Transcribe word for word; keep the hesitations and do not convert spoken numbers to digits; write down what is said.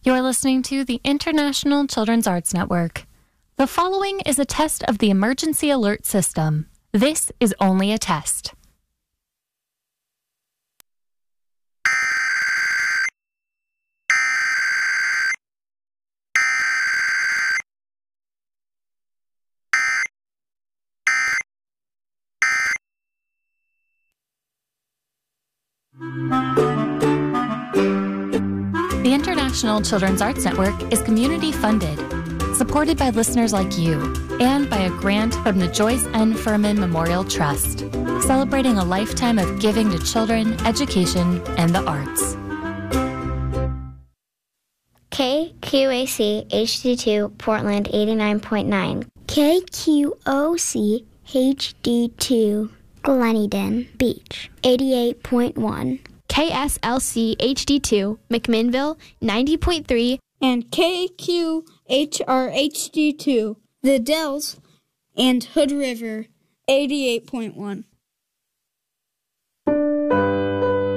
You're listening to the International Children's Arts Network. The following is a test of the emergency alert system. This is only a test. The International Children's Arts Network is community funded, supported by listeners like you, and by a grant from the Joyce N. Furman Memorial Trust, celebrating a lifetime of giving to children, education, and the arts. K Q A C H D two Portland eighty-nine point nine. K Q O C H D two Gleneden Beach eighty-eight point one. K S L C H D two McMinnville ninety point three. And K Q H R H D two The Dells and Hood River eighty-eight point one.